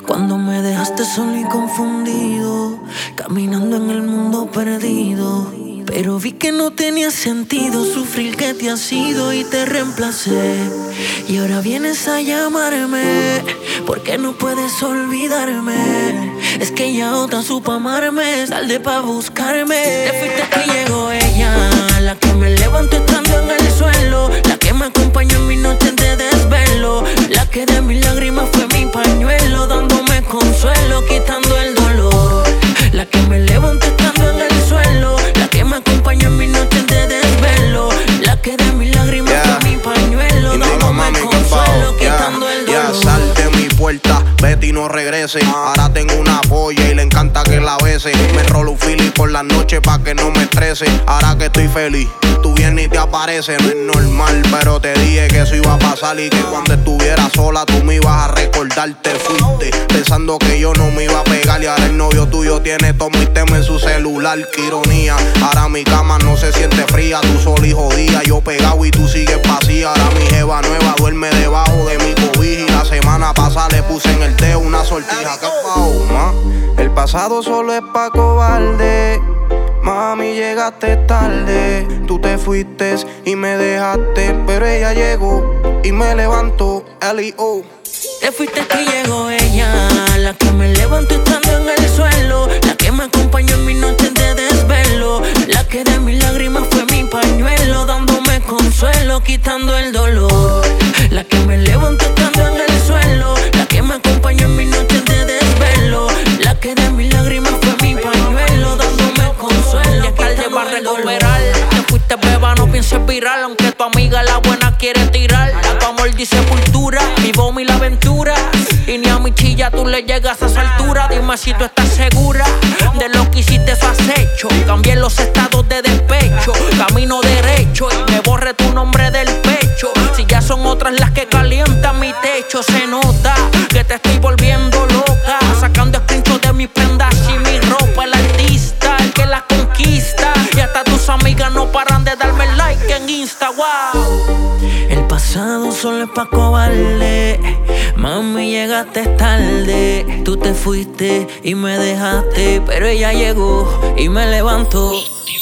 Cuando me dejaste solo y confundido, caminando en el mundo perdido. Pero vi que no tenía sentido sufrir que te has ido y te reemplacé. Y ahora vienes a llamarme porque no puedes olvidarme. Es que ya otra supo amarme, salde pa' buscarme. Te fuiste que llegó ella, la que me levantó estando en el suelo, la que me acompañó en mis noches de desvelo, la que de mis lágrimas fue mi pañuelo, dándome consuelo, quitando el dolor. La que me levantó estando en el suelo, la que me acompañó en mis noches de desvelo, la que de mis lágrimas fue mi pañuelo, dándome consuelo, quitando el dolor. Sal de mi puerta, vete y no regrese. Ahora tengo una polla y le encanta que la bese. Me rolo un fili por las noches pa' que no me estrese. Ahora que estoy feliz, tú vienes y te apareces. No es normal, pero te dije que eso iba a pasar y que cuando estuviera sola tú me ibas a recordar. Te fuiste pensando que yo no me iba a pegar y ahora el novio tuyo tiene todo mi tema en su celular. Qué ironía, ahora mi cama no se siente fría. Tú sola y jodida, yo pegado y tú sigues vacía. Ahora mi jeva nueva duerme debajo de mi cobija y la semana pasada le puse en el dedo una sortija. ¿Qué pasó, ma? El pasado solo es pa' cobarde. Mami, llegaste tarde. Tú te fuiste y me dejaste, pero ella llegó y me levantó. L.I.O. Te fuiste y llegó ella, la que me levantó estando en el suelo, la que me acompañó en mis noches de desvelo, la que de mis lágrimas fue mi pañuelo, dándome consuelo, quitando el dolor. La que me levantó estando en el suelo, la que me acompañó en mis noches de desvelo, la que de mis lágrimas fue mi pañuelo, dándome consuelo. Ya tarde va a recuperar. Te fuiste beba, no pienses viral, aunque tu amiga la buena quiere tirar. A tu amor dice sepultura, vivo mi la aventura. Y ni a mi chilla tú le llegas a esa altura. Dime si tú estás segura de lo que hiciste, eso has hecho. Cambié los estados de despecho, camino derecho y me borré tu nombre del pecho. Si ya son otras las que calientan mi techo, se nota que te estoy volviendo loca, sacando screenshots de mis prendas y mi ropa. El artista, el que la conquista, y hasta tus amigas no paran de darme like en Insta, wow. El pasado solo es pa' cobarde. Mami, llegaste tarde. Tú te fuiste y me dejaste, pero ella llegó y me levantó.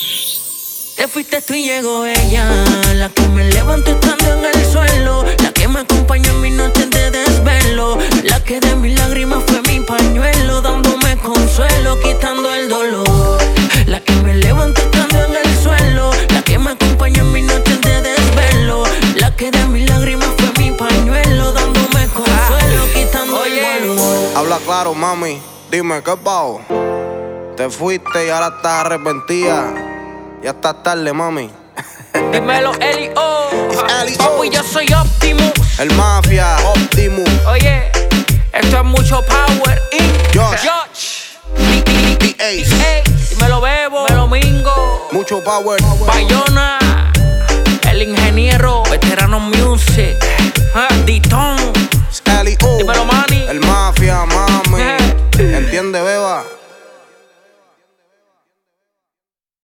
Te fuiste tú y llegó ella, la que me levantó estando en el suelo, la que me acompañó en mis noches de desvelo, la que de mis lágrimas fue mi pañuelo, dándome consuelo, quitando el dolor. La que me levantó estando en el suelo, la que me acompañó en mis noches de desvelo, la que de mis lágrimas fue mi pañuelo, dándome consuelo, quitando el dolor. Habla claro, mami, dime qué pasó. Te fuiste y ahora estás arrepentida. Ya está tarde, mami. Dímelo, L.I.O. L.I.O. Papi, yo soy Optimus. El Mafia, Optimus. Oye, esto es mucho power. Josh. The Ace. Me lo bebo, me lo mingo. Mucho power. Bayona, el ingeniero, Veterano Music.